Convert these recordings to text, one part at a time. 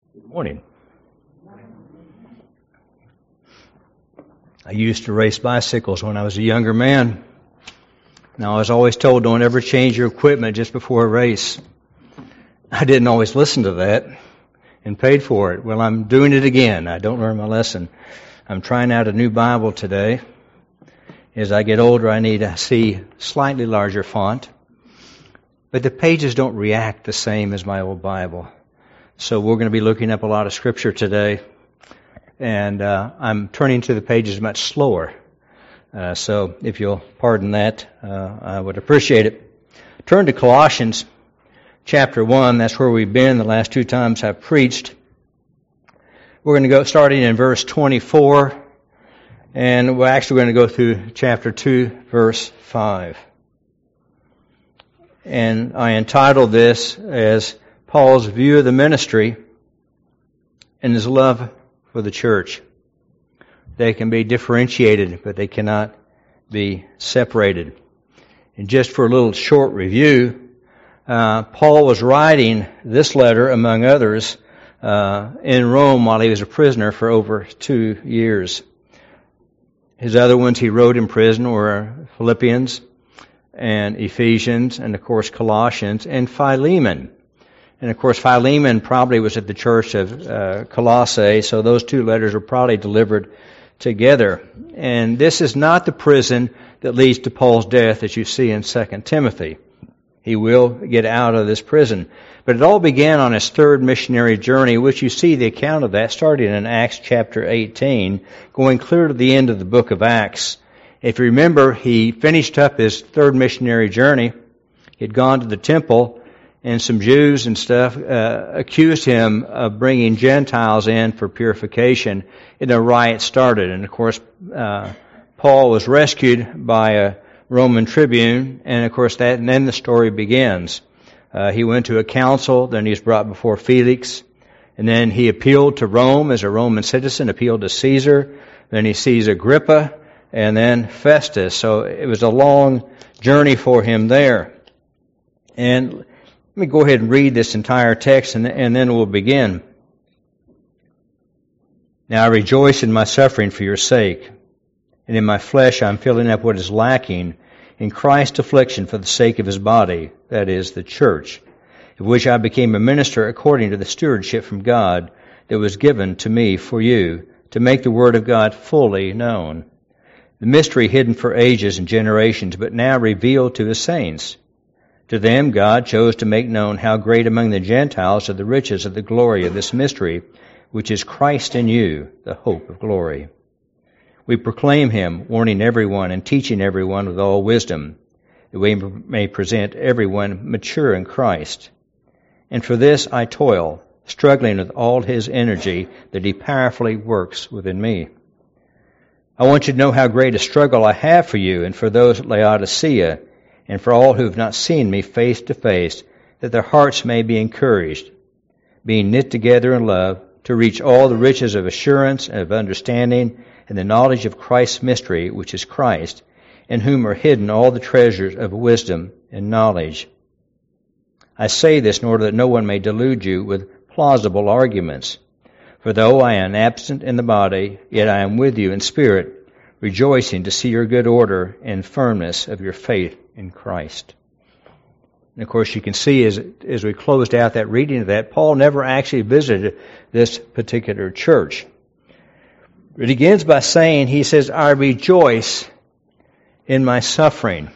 Good morning. I used to race bicycles when I was a younger man. Now, I was always told, don't ever change your equipment just before a race. I didn't always listen to that and paid for it. Well, I'm doing it again. I don't learn my lesson. I'm trying out a new Bible today. As I get older, I need to see slightly larger font. But the pages don't react the same as my old Bible. So we're going to be looking up a lot of Scripture today. And I'm turning to the pages much slower. So if you'll pardon that, I would appreciate it. Turn to Colossians chapter 1. That's where we've been the last two times I've preached. We're going to go starting in verse 24. And we're actually going to go through chapter 2, verse 5. And I entitled this as Paul's view of the ministry and his love for the church. They can be differentiated, but they cannot be separated. And just for a little short review, Paul was writing this letter, among others, in Rome while he was a prisoner for over 2 years. His other ones he wrote in prison were Philippians and Ephesians and, of course, Colossians and Philemon. And, of course, Philemon probably was at the church of Colossae, so those two letters were probably delivered together. And this is not the prison that leads to Paul's death, as you see in 2 Timothy. He will get out of this prison. But it all began on his third missionary journey, which you see the account of that starting in Acts chapter 18, going clear to the end of the book of Acts. If you remember, he finished up his third missionary journey. He'd gone to the temple, and some Jews and stuff accused him of bringing Gentiles in for purification, and a riot started. And of course, Paul was rescued by a Roman tribune, and of course and then the story begins. He went to a council, then he was brought before Felix, and then he appealed to Rome as a Roman citizen, appealed to Caesar, then he sees Agrippa, and then Festus. So it was a long journey for him there. And let me go ahead and read this entire text, and then we'll begin. Now I rejoice in my suffering for your sake, and in my flesh I'm filling up what is lacking in Christ's affliction for the sake of his body, that is, the church, of which I became a minister according to the stewardship from God that was given to me for you, to make the word of God fully known. The mystery hidden for ages and generations, but now revealed to his saints. To them God chose to make known how great among the Gentiles are the riches of the glory of this mystery, which is Christ in you, the hope of glory. We proclaim him, warning everyone and teaching everyone with all wisdom, that we may present everyone mature in Christ. And for this I toil, struggling with all his energy that he powerfully works within me. I want you to know how great a struggle I have for you and for those at Laodicea, and for all who have not seen me face to face, that their hearts may be encouraged, being knit together in love, to reach all the riches of assurance and of understanding and the knowledge of Christ's mystery, which is Christ, in whom are hidden all the treasures of wisdom and knowledge. I say this in order that no one may delude you with plausible arguments. For though I am absent in the body, yet I am with you in spirit, rejoicing to see your good order and firmness of your faith in Christ. And of course, you can see as we closed out that reading of that, Paul never actually visited this particular church. It begins by saying, he says, I rejoice in my suffering.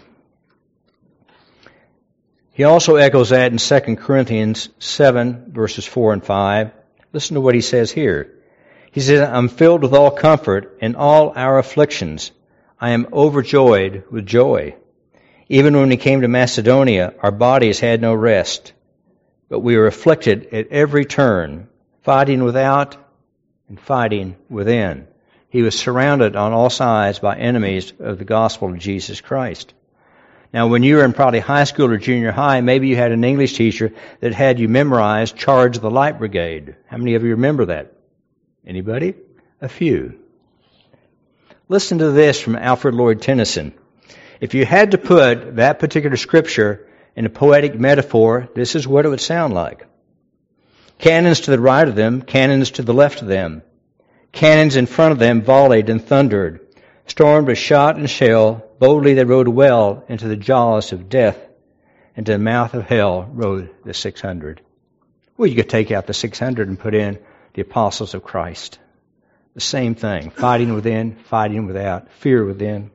He also echoes that in 2 Corinthians 7, verses 4 and 5. Listen to what he says here. He says, I'm filled with all comfort in all our afflictions. I am overjoyed with joy. Even when we came to Macedonia, our bodies had no rest, but we were afflicted at every turn, fighting without and fighting within. He was surrounded on all sides by enemies of the gospel of Jesus Christ. Now, when you were in probably high school or junior high, maybe you had an English teacher that had you memorize Charge the Light Brigade. How many of you remember that? Anybody? A few. Listen to this from Alfred Lloyd Tennyson. If you had to put that particular scripture in a poetic metaphor, this is what it would sound like. Cannons to the right of them, cannons to the left of them. Cannons in front of them volleyed and thundered. Stormed with shot and shell, boldly they rode well into the jaws of death. Into the mouth of hell rode the 600. Well, you could take out the 600 and put in the apostles of Christ. The same thing. Fighting within, fighting without. Fear within.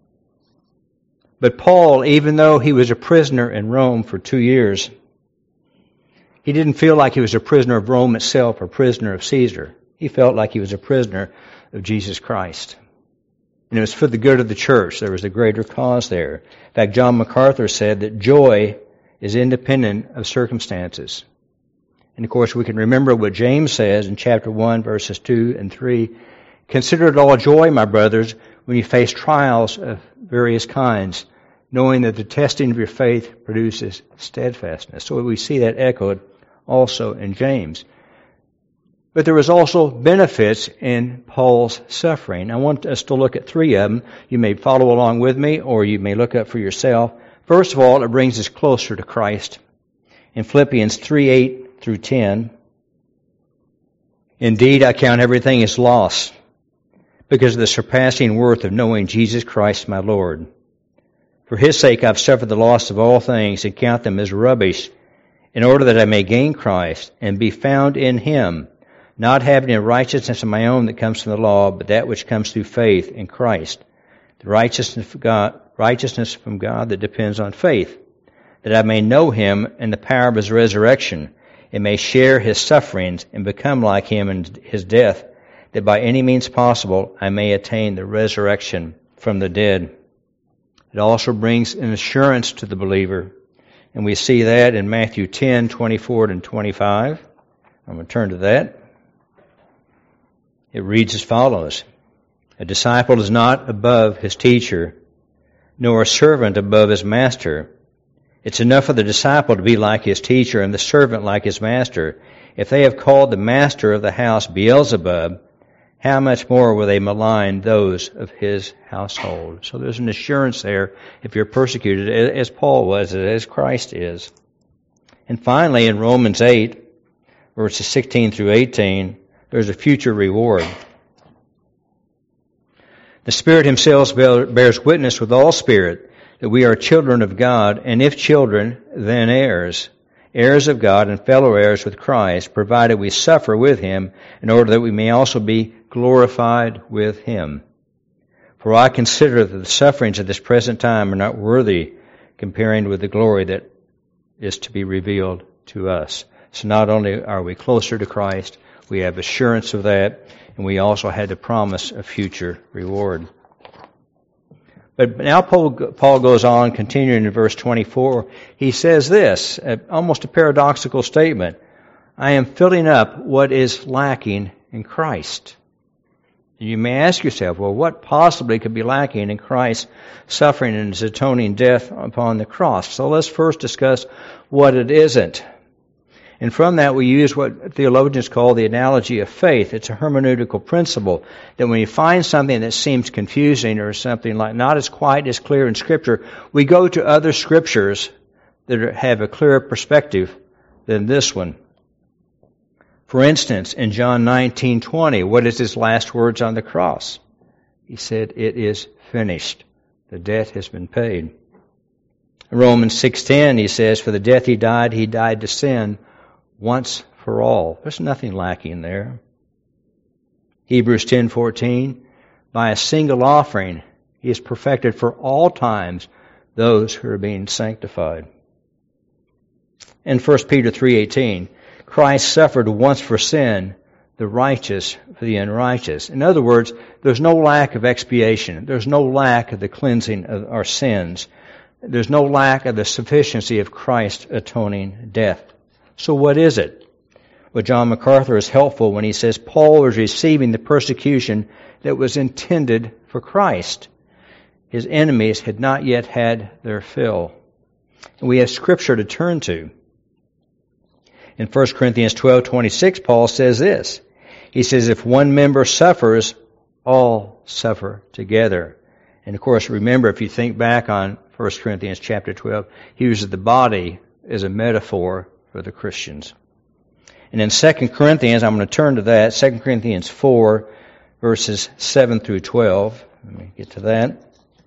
But Paul, even though he was a prisoner in Rome for 2 years, he didn't feel like he was a prisoner of Rome itself or prisoner of Caesar. He felt like he was a prisoner of Jesus Christ. And it was for the good of the church. There was a greater cause there. In fact, John MacArthur said that joy is independent of circumstances. And of course, we can remember what James says in chapter 1, verses 2 and 3. Consider it all joy, my brothers, when you face trials of various kinds, knowing that the testing of your faith produces steadfastness. So we see that echoed also in James. But there was also benefits in Paul's suffering. I want us to look at 3 of them. You may follow along with me, or you may look up for yourself. First of all, it brings us closer to Christ. In Philippians 3:8 through 10, indeed, I count everything as loss, because of the surpassing worth of knowing Jesus Christ my Lord. For His sake I've suffered the loss of all things, and count them as rubbish, in order that I may gain Christ, and be found in Him, not having a righteousness of my own that comes from the law, but that which comes through faith in Christ, the righteousness from God that depends on faith, that I may know Him and the power of His resurrection, and may share His sufferings and become like Him in His death, that by any means possible I may attain the resurrection from the dead. It also brings an assurance to the believer, and we see that in Matthew 10:24 and 25. I'm going to turn to that. It reads as follows: A disciple is not above his teacher, nor a servant above his master. It's enough for the disciple to be like his teacher and the servant like his master. If they have called the master of the house Beelzebub, how much more will they malign those of his household? So there's an assurance there if you're persecuted, as Paul was, as Christ is. And finally, in Romans 8, verses 16 through 18, there's a future reward. The Spirit Himself bears witness with all spirit that we are children of God, and if children, then heirs, heirs of God and fellow heirs with Christ, provided we suffer with Him, in order that we may also be glorified with Him. For I consider that the sufferings of this present time are not worthy comparing with the glory that is to be revealed to us. So not only are we closer to Christ, we have assurance of that, and we also had the promise of future reward. But now Paul goes on, continuing in verse 24. He says this, almost a paradoxical statement: I am filling up what is lacking in Christ. You may ask yourself, well, what possibly could be lacking in Christ's suffering and His atoning death upon the cross? So let's first discuss what it isn't. And from that we use what theologians call the analogy of faith. It's a hermeneutical principle that when you find something that seems confusing or something like not as quite as clear in Scripture, we go to other Scriptures that have a clearer perspective than this one. For instance, in John 19:20, what is His last words on the cross? He said, "It is finished. The debt has been paid." In Romans 6:10, He says, "For the death He died to sin once for all." There's nothing lacking there. Hebrews 10:14, by a single offering, He has perfected for all times those who are being sanctified. In 1 Peter 3:18, Christ suffered once for sin, the righteous for the unrighteous. In other words, there's no lack of expiation. There's no lack of the cleansing of our sins. There's no lack of the sufficiency of Christ's atoning death. So what is it? Well, John MacArthur is helpful when he says Paul was receiving the persecution that was intended for Christ. His enemies had not yet had their fill. And we have Scripture to turn to. In 1 Corinthians 12:26, Paul says this. He says, if one member suffers, all suffer together. And of course, remember, if you think back on 1 Corinthians chapter 12, he uses the body as a metaphor for the Christians. And in 2 Corinthians, I'm going to turn to that, 2 Corinthians 4, verses 7 through 12. Let me get to that.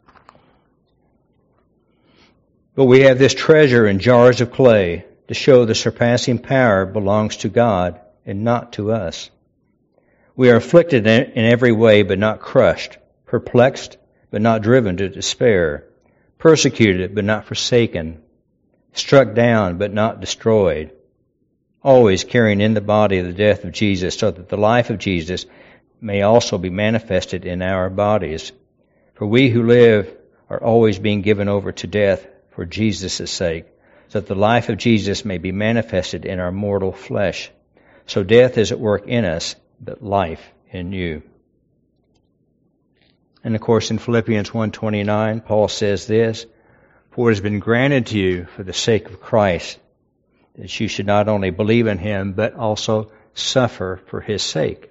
But we have this treasure in jars of clay to show the surpassing power belongs to God and not to us. We are afflicted in every way, but not crushed, perplexed, but not driven to despair, persecuted, but not forsaken, struck down, but not destroyed, always carrying in the body the death of Jesus, so that the life of Jesus may also be manifested in our bodies. For we who live are always being given over to death for Jesus' sake, so that the life of Jesus may be manifested in our mortal flesh. So death is at work in us, but life in you. And of course in Philippians 1:29, Paul says this, For it has been granted to you for the sake of Christ, that you should not only believe in Him, but also suffer for His sake.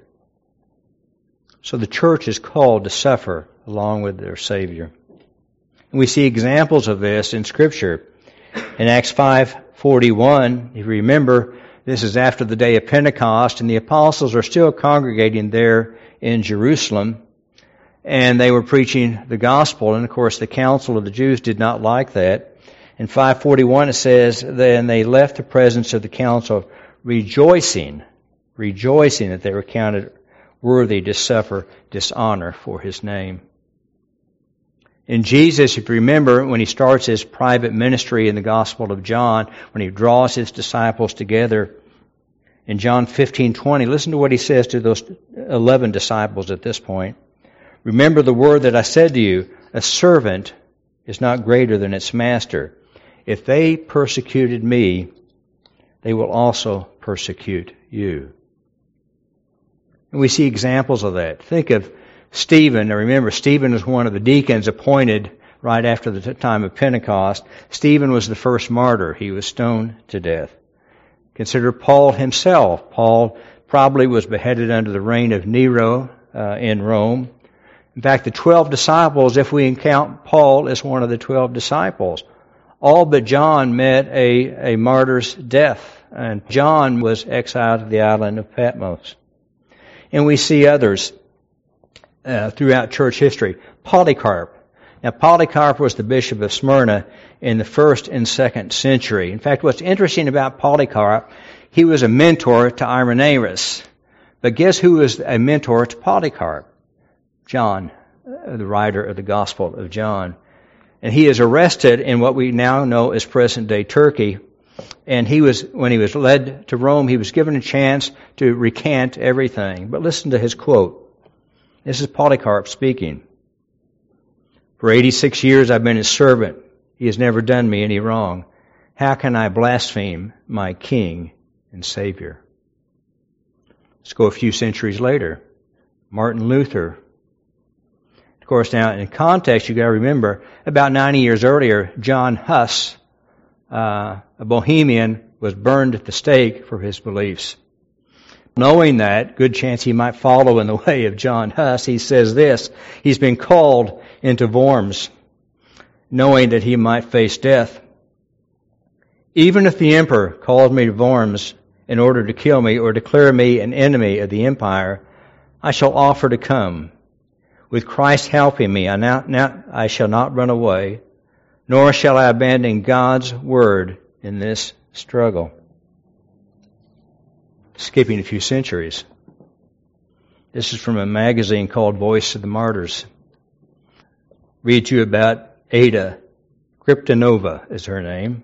So the church is called to suffer along with their Savior. And we see examples of this in Scripture. In Acts 5:41, if you remember, this is after the day of Pentecost, and the apostles are still congregating there in Jerusalem, and they were preaching the gospel, and of course the council of the Jews did not like that. In 5:41 it says, Then they left the presence of the council rejoicing that they were counted worthy to suffer dishonor for His name. In Jesus, if you remember, when He starts His private ministry in the Gospel of John, when He draws His disciples together, in John 15:20, listen to what He says to those 11 disciples at this point. Remember the word that I said to you, a servant is not greater than its master. If they persecuted me, they will also persecute you. And we see examples of that. Think of Stephen. Now remember, Stephen was one of the deacons appointed right after the time of Pentecost. Stephen was the first martyr. He was stoned to death. Consider Paul himself. Paul probably was beheaded under the reign of Nero in Rome. In fact, the 12 disciples, if we count Paul as one of the 12 disciples, all but John met a martyr's death. And John was exiled to the island of Patmos. And we see others throughout church history. Polycarp. Now, Polycarp was the bishop of Smyrna in the 1st and 2nd century. In fact, what's interesting about Polycarp, he was a mentor to Irenaeus. But guess who was a mentor to Polycarp? John, the writer of the Gospel of John. And he is arrested in what we now know as present-day Turkey. And when he was led to Rome, he was given a chance to recant everything. But listen to his quote. This is Polycarp speaking. For 86 years I've been his servant. He has never done me any wrong. How can I blaspheme my King and Savior? Let's go a few centuries later. Martin Luther. Of course, now in context, you've got to remember, about 90 years earlier, John Huss, a Bohemian, was burned at the stake for his beliefs. Knowing that, good chance he might follow in the way of John Huss, he says this, he's been called into Worms, knowing that he might face death. Even if the emperor calls me to Worms in order to kill me or declare me an enemy of the empire, I shall offer to come. With Christ helping me, I shall not run away, nor shall I abandon God's word in this struggle. Skipping a few centuries. This is from a magazine called Voice of the Martyrs. Read to you about Ada Kryptonova is her name.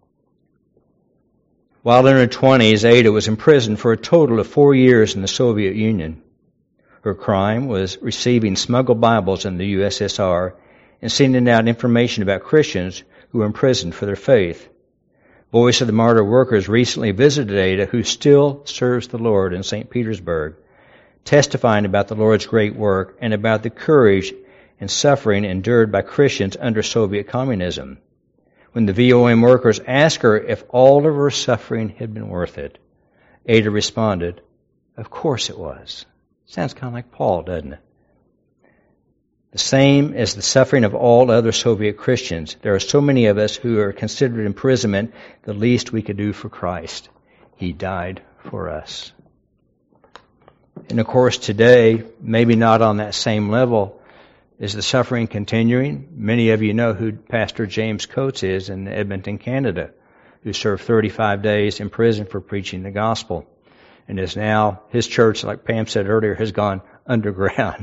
While in her 20s, Ada was imprisoned for a total of 4 years in the Soviet Union. Her crime was receiving smuggled Bibles in the USSR and sending out information about Christians who were imprisoned for their faith. Voice of the Martyr Workers recently visited Ada, who still serves the Lord in St. Petersburg, testifying about the Lord's great work and about the courage and suffering endured by Christians under Soviet communism. When the VOM workers asked her if all of her suffering had been worth it, Ada responded, "Of course it was." Sounds kind of like Paul, doesn't it? The same as the suffering of all other Soviet Christians. There are so many of us who are considered imprisonment the least we could do for Christ. He died for us. And of course today, maybe not on that same level, is the suffering continuing? Many of you know who Pastor James Coates is in Edmonton, Canada, who served 35 days in prison for preaching the gospel. And is now, his church, like Pam said earlier, has gone underground.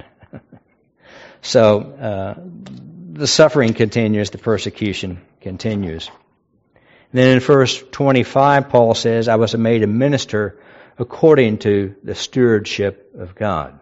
So, the suffering continues, the persecution continues. And then in verse 25, Paul says, I was made a minister according to the stewardship of God.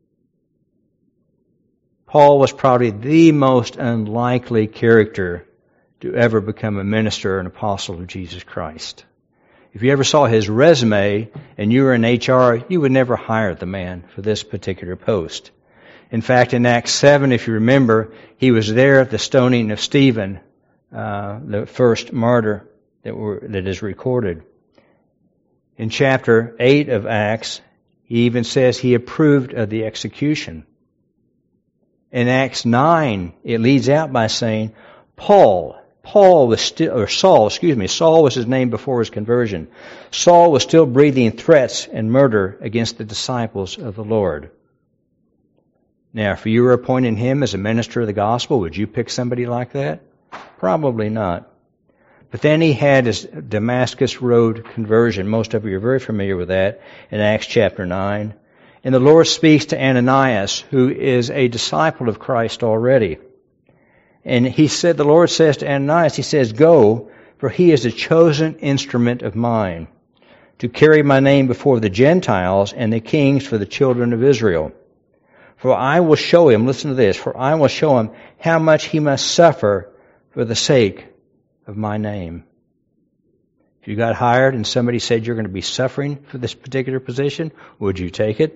Paul was probably the most unlikely character to ever become a minister or an apostle of Jesus Christ. If you ever saw his resume and you were in HR, you would never hire the man for this particular post. In fact, in Acts 7, if you remember, he was there at the stoning of Stephen, the first martyr that is recorded. In chapter 8 of Acts, he even says he approved of the execution. In Acts 9, it leads out by saying, Saul was his name before his conversion. Saul was still breathing threats and murder against the disciples of the Lord. Now, if you were appointing him as a minister of the gospel, would you pick somebody like that? Probably not. But then he had his Damascus Road conversion. Most of you are very familiar with that in Acts chapter 9. And the Lord speaks to Ananias, who is a disciple of Christ already. And the Lord says to Ananias, he says, go, for he is a chosen instrument of mine, to carry my name before the Gentiles and the kings for the children of Israel. For I will show him, listen to this, for I will show him how much he must suffer for the sake of my name. If you got hired and somebody said you're going to be suffering for this particular position, would you take it?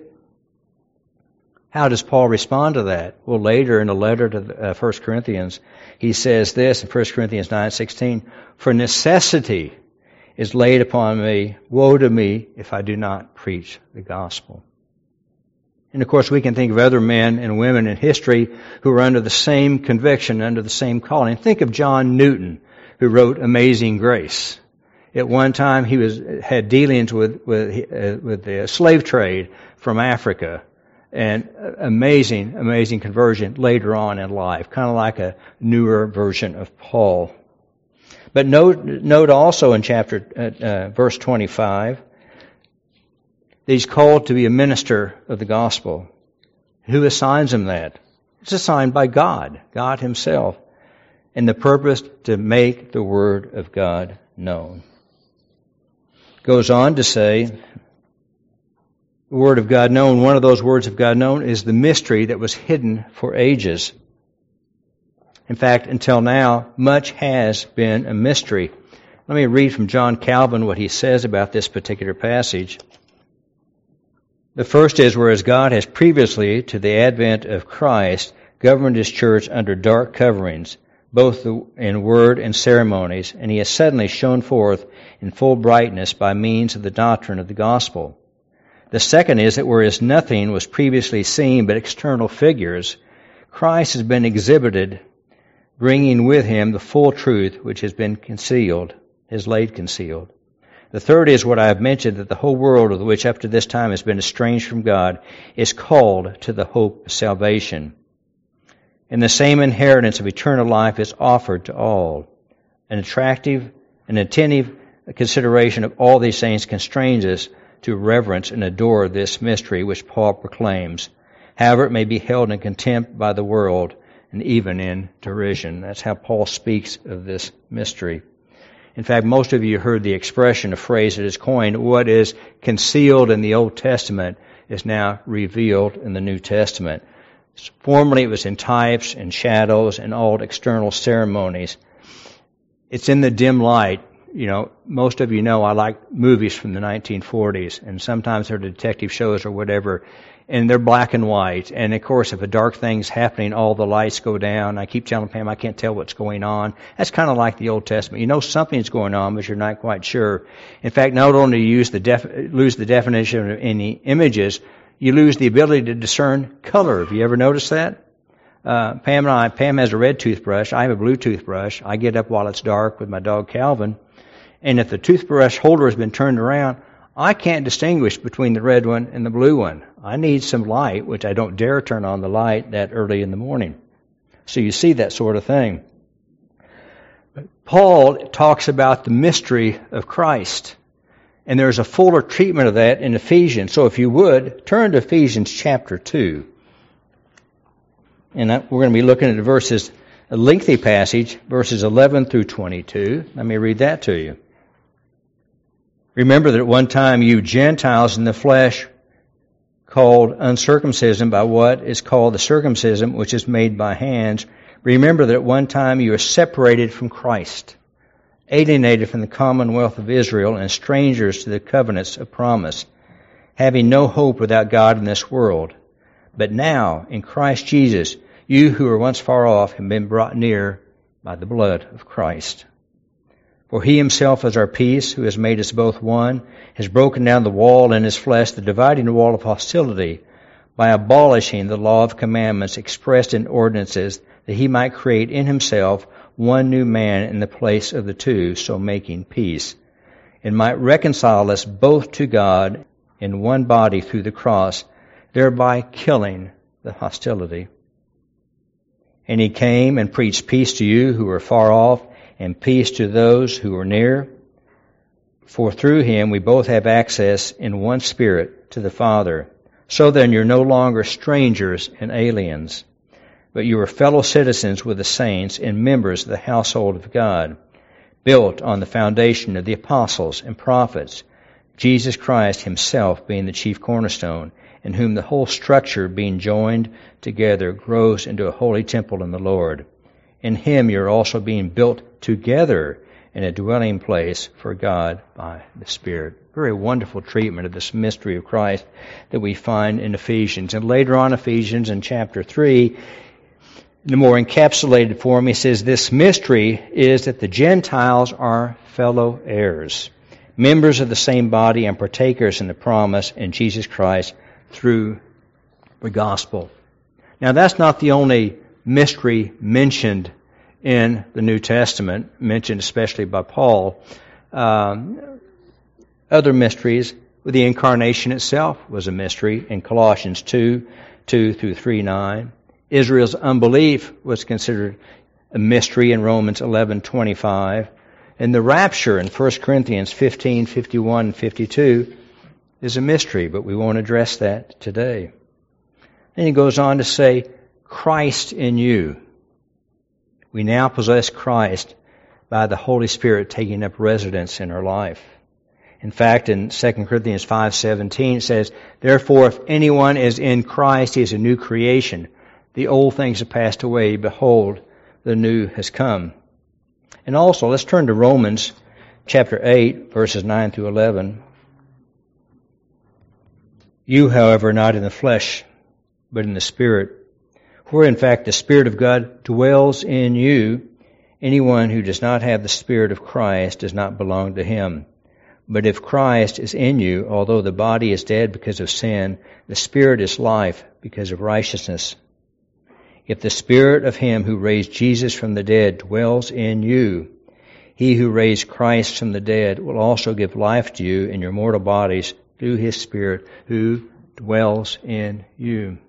How does Paul respond to that? Well, later in a letter to 1 Corinthians, he says this in 1 Corinthians 9:16, for necessity is laid upon me, woe to me if I do not preach the gospel. And of course we can think of other men and women in history who are under the same conviction, under the same calling. Think of John Newton, who wrote Amazing Grace. At one time he had dealings with the slave trade from Africa. And amazing conversion later on in life, kind of like a newer version of Paul. But note also in verse 25, that he's called to be a minister of the gospel. Who assigns him that? It's assigned by God himself, and the purpose to make the word of God known. Goes on to say, the Word of God known, one of those words of God known is the mystery that was hidden for ages. In fact, until now, much has been a mystery. Let me read from John Calvin what he says about this particular passage. The first is, whereas God has previously, to the advent of Christ, governed His church under dark coverings, both in word and ceremonies, and He has suddenly shone forth in full brightness by means of the doctrine of the gospel. The second is that whereas nothing was previously seen but external figures, Christ has been exhibited, bringing with Him the full truth which has been concealed, has laid concealed. The third is what I have mentioned, that the whole world, of which up to this time has been estranged from God, is called to the hope of salvation. And the same inheritance of eternal life is offered to all. An attentive consideration of all these things constrains us to reverence and adore this mystery which Paul proclaims. However, it may be held in contempt by the world and even in derision. That's how Paul speaks of this mystery. In fact, most of you heard the expression, a phrase that is coined, what is concealed in the Old Testament is now revealed in the New Testament. Formerly it was in types and shadows and all external ceremonies. It's in the dim light. You know, most of you know I like movies from the 1940s, and sometimes they're detective shows or whatever, and they're black and white. And of course, if a dark thing's happening, all the lights go down. I keep telling Pam I can't tell what's going on. That's kind of like the Old Testament. You know something's going on, but you're not quite sure. In fact, not only do you lose the definition of any images, you lose the ability to discern color. Have you ever noticed that? Pam has a red toothbrush. I have a blue toothbrush. I get up while it's dark with my dog Calvin. And if the toothbrush holder has been turned around, I can't distinguish between the red one and the blue one. I need some light, which I don't dare turn on the light that early in the morning. So you see that sort of thing. But Paul talks about the mystery of Christ. And there's a fuller treatment of that in Ephesians. So if you would, turn to Ephesians chapter 2. And we're going to be looking at a lengthy passage, verses 11 through 22. Let me read that to you. Remember that at one time you Gentiles in the flesh called uncircumcision by what is called the circumcision which is made by hands. Remember that at one time you were separated from Christ, alienated from the commonwealth of Israel and strangers to the covenants of promise, having no hope without God in this world. But now, in Christ Jesus, you who were once far off have been brought near by the blood of Christ. For he himself is our peace, who has made us both one, has broken down the wall in his flesh, the dividing wall of hostility, by abolishing the law of commandments expressed in ordinances, that he might create in himself one new man in the place of the two, so making peace, and might reconcile us both to God in one body through the cross, thereby killing the hostility. And he came and preached peace to you who were far off, and peace to those who are near. For through him we both have access in one Spirit to the Father. So then you're no longer strangers and aliens, but you are fellow citizens with the saints and members of the household of God, built on the foundation of the apostles and prophets, Jesus Christ himself being the chief cornerstone, in whom the whole structure being joined together grows into a holy temple in the Lord. In him you're also being built together in a dwelling place for God by the Spirit. Very wonderful treatment of this mystery of Christ that we find in Ephesians. And later on, Ephesians in chapter 3, in a more encapsulated form, he says, this mystery is that the Gentiles are fellow heirs, members of the same body and partakers in the promise in Jesus Christ through the gospel. Now, that's not the only mystery mentioned in the New Testament, mentioned especially by Paul. Other mysteries, the incarnation itself was a mystery in Colossians 2 through 3:9. Israel's unbelief was considered a mystery in Romans 11:25. And the rapture in 1 Corinthians 15:51 and 52 is a mystery, but we won't address that today. And he goes on to say, Christ in you. We now possess Christ by the Holy Spirit taking up residence in our life. In fact, in 2 Corinthians 5:17 it says, therefore, if anyone is in Christ, he is a new creation. The old things have passed away. Behold, the new has come. And also, let's turn to Romans chapter 8, verses 9 through 11. You, however, are not in the flesh, but in the Spirit, where in fact the Spirit of God dwells in you. Anyone who does not have the Spirit of Christ does not belong to him. But if Christ is in you, although the body is dead because of sin, the Spirit is life because of righteousness. If the Spirit of him who raised Jesus from the dead dwells in you, he who raised Christ from the dead will also give life to you in your mortal bodies through his Spirit who dwells in you.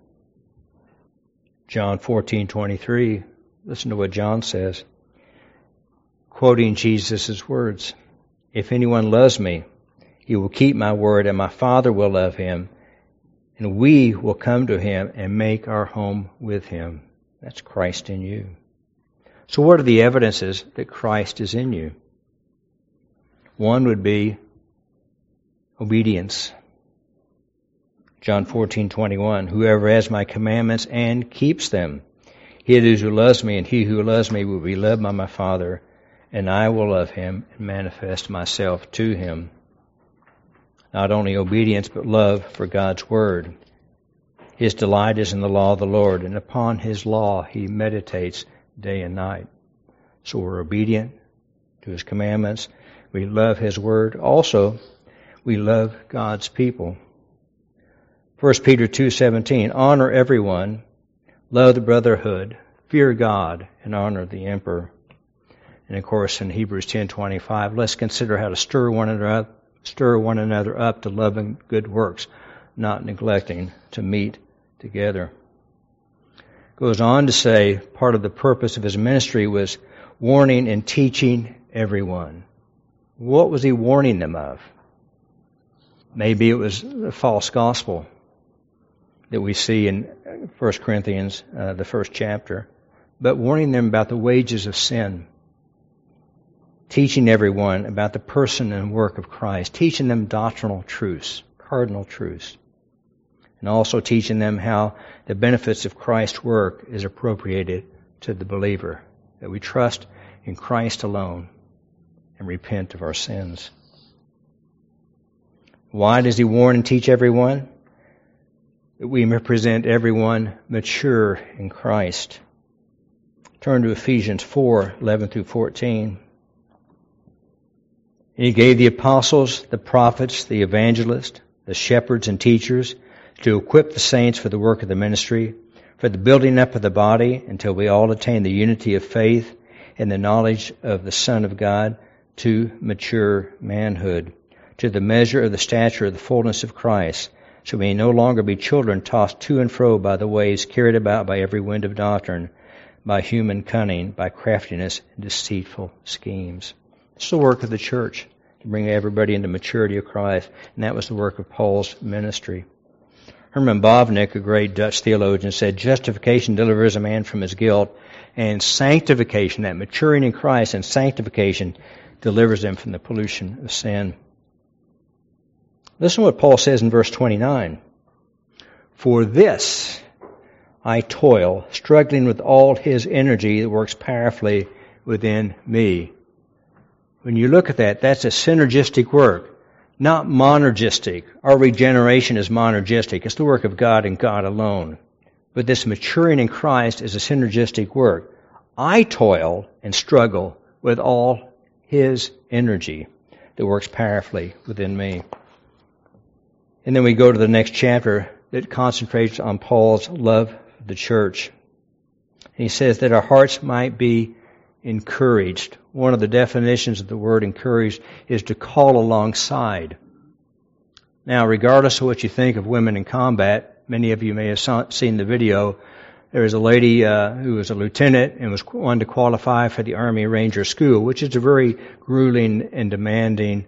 John 14:23. Listen to what John says, quoting Jesus' words. If anyone loves me, he will keep my word, and my Father will love him, and we will come to him and make our home with him. That's Christ in you. So what are the evidences that Christ is in you? One would be obedience. John 14:21, whoever has my commandments and keeps them, he it is who loves me, and he who loves me will be loved by my Father, and I will love him and manifest myself to him. Not only obedience, but love for God's word. His delight is in the law of the Lord, and upon his law he meditates day and night. So we're obedient to his commandments. We love his word. Also, we love God's people. 1 Peter 2:17, honor everyone, love the brotherhood, fear God, and honor the emperor. And of course, in Hebrews 10:25, let's consider how to stir one Stir one another up to love and good works, not neglecting to meet together. Goes on to say part of the purpose of his ministry was warning and teaching everyone. What was he warning them of? Maybe it was the false gospel that we see in 1 Corinthians, the first chapter, but warning them about the wages of sin. Teaching everyone about the person and work of Christ, teaching them doctrinal truths, cardinal truths, and also teaching them how the benefits of Christ's work is appropriated to the believer, that we trust in Christ alone and repent of our sins. Why does he warn and teach everyone? That we may present everyone mature in Christ. Turn to Ephesians 4:11 through 14. He gave the apostles, the prophets, the evangelists, the shepherds and teachers to equip the saints for the work of the ministry, for the building up of the body, until we all attain the unity of faith and the knowledge of the Son of God, to mature manhood, to the measure of the stature of the fullness of Christ, so we may no longer be children tossed to and fro by the waves, carried about by every wind of doctrine, by human cunning, by craftiness and deceitful schemes. It's the work of the church, to bring everybody into maturity of Christ, and that was the work of Paul's ministry. Herman Bavinck, a great Dutch theologian, said justification delivers a man from his guilt, and sanctification, that maturing in Christ and sanctification, delivers them from the pollution of sin. Listen to what Paul says in verse 29. For this I toil, struggling with all his energy that works powerfully within me. When you look at that, that's a synergistic work, not monergistic. Our regeneration is monergistic. It's the work of God and God alone. But this maturing in Christ is a synergistic work. I toil and struggle with all his energy that works powerfully within me. And then we go to the next chapter that concentrates on Paul's love for the church. He says that our hearts might be encouraged. One of the definitions of the word encouraged is to call alongside. Now, regardless of what you think of women in combat, many of you may have seen the video. There was a lady who was a lieutenant and was wanted to qualify for the Army Ranger School, which is a very grueling and demanding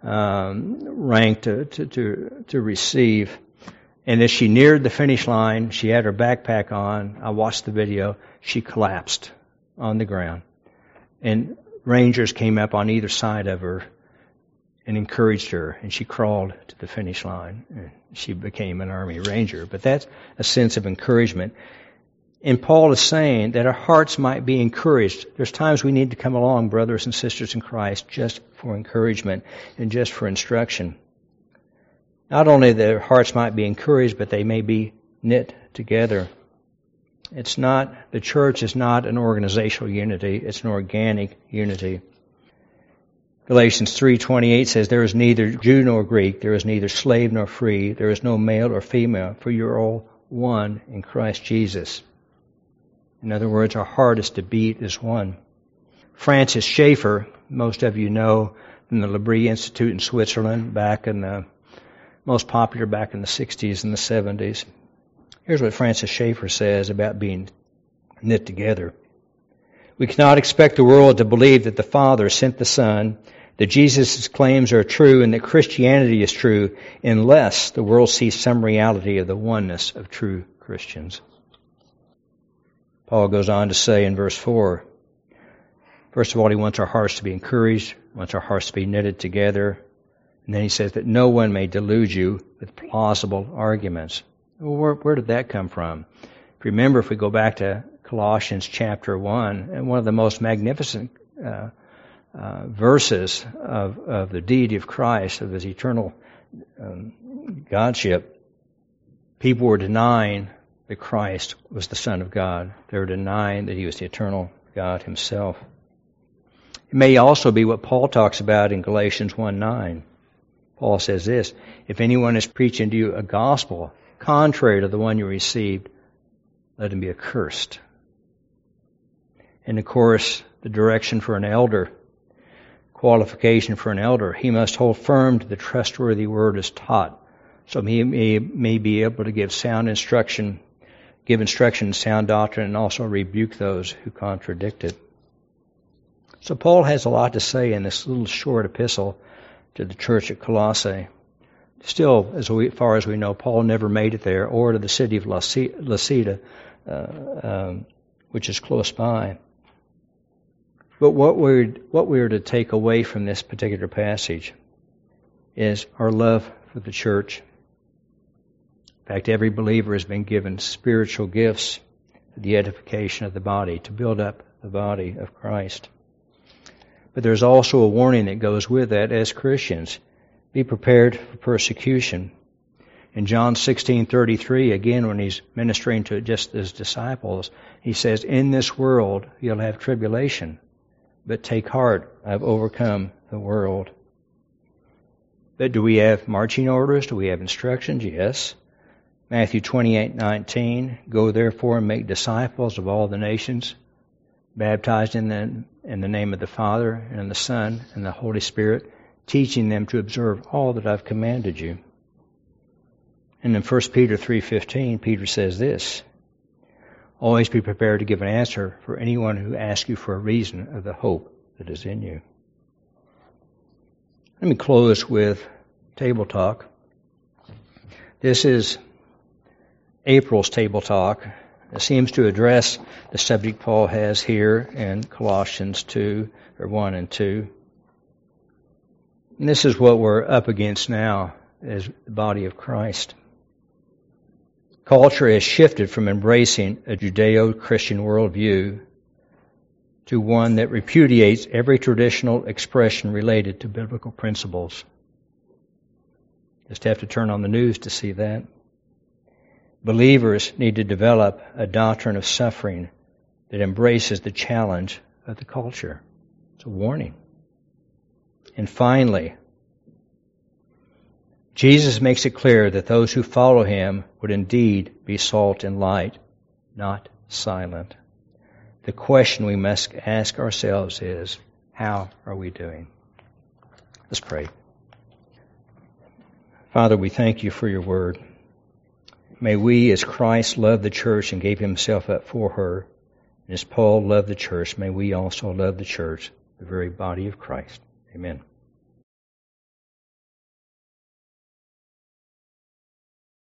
rank to receive. And as she neared the finish line, she had her backpack on. I watched the video. She collapsed on the ground. And Rangers came up on either side of her and encouraged her, and she crawled to the finish line. And she became an Army Ranger. But that's a sense of encouragement. And Paul is saying that our hearts might be encouraged. There's times we need to come along, brothers and sisters in Christ, just for encouragement and just for instruction. Not only their hearts might be encouraged, but they may be knit together. The church is not an organizational unity, it's an organic unity. Galatians 3:28 says, there is neither Jew nor Greek, there is neither slave nor free, there is no male or female, for you are all one in Christ Jesus. In other words, our heart is to beat as one. Francis Schaeffer, most of you know from the L'Abri Institute in Switzerland, most popular back in the 60s and the 70s. Here's what Francis Schaeffer says about being knit together. We cannot expect the world to believe that the Father sent the Son, that Jesus' claims are true, and that Christianity is true, unless the world sees some reality of the oneness of true Christians. Paul goes on to say in verse 4, first of all, he wants our hearts to be encouraged, wants our hearts to be knitted together, and then he says that no one may delude you with plausible arguments. Well, where did that come from? If you remember, if we go back to Colossians chapter 1, and one of the most magnificent verses of the deity of Christ, of his eternal Godship, people were denying that Christ was the Son of God. They were denying that he was the eternal God himself. It may also be what Paul talks about in Galatians 1:9. Paul says this, if anyone is preaching to you a gospel contrary to the one you received, let him be accursed. And of course, the direction for an elder, qualification for an elder. He must hold firm to the trustworthy word as taught, so he may be able to give instruction in sound doctrine, and also rebuke those who contradict it. So Paul has a lot to say in this little short epistle to the church at Colossae. Still, as far as we know, Paul never made it there, or to the city of Lasea, which is close by. But what we're to take away from this particular passage is our love for the church. In fact, every believer has been given spiritual gifts for the edification of the body, to build up the body of Christ. But there's also a warning that goes with that as Christians. Be prepared for persecution. In John 16:33, again, when he's ministering to just his disciples, he says, "In this world you'll have tribulation, but take heart, I've overcome the world." But do we have marching orders? Do we have instructions? Yes. Matthew 28:19, "Go therefore and make disciples of all the nations, baptized in the name of the Father and the Son and the Holy Spirit, teaching them to observe all that I've commanded you." And in 1 Peter 3:15, Peter says this, "Always be prepared to give an answer for anyone who asks you for a reason of the hope that is in you." Let me close with table talk. This is April's table talk. It seems to address the subject Paul has here in Colossians 1 and 2. And this is what we're up against now as the body of Christ. Culture has shifted from embracing a Judeo-Christian worldview to one that repudiates every traditional expression related to biblical principles. Just have to turn on the news to see that. Believers need to develop a doctrine of suffering that embraces the challenge of the culture. It's a warning. And finally, Jesus makes it clear that those who follow him would indeed be salt and light, not silent. The question we must ask ourselves is, how are we doing? Let's pray. Father, we thank you for your word. May we, as Christ loved the church and gave himself up for her, and as Paul loved the church, may we also love the church, the very body of Christ. Amen.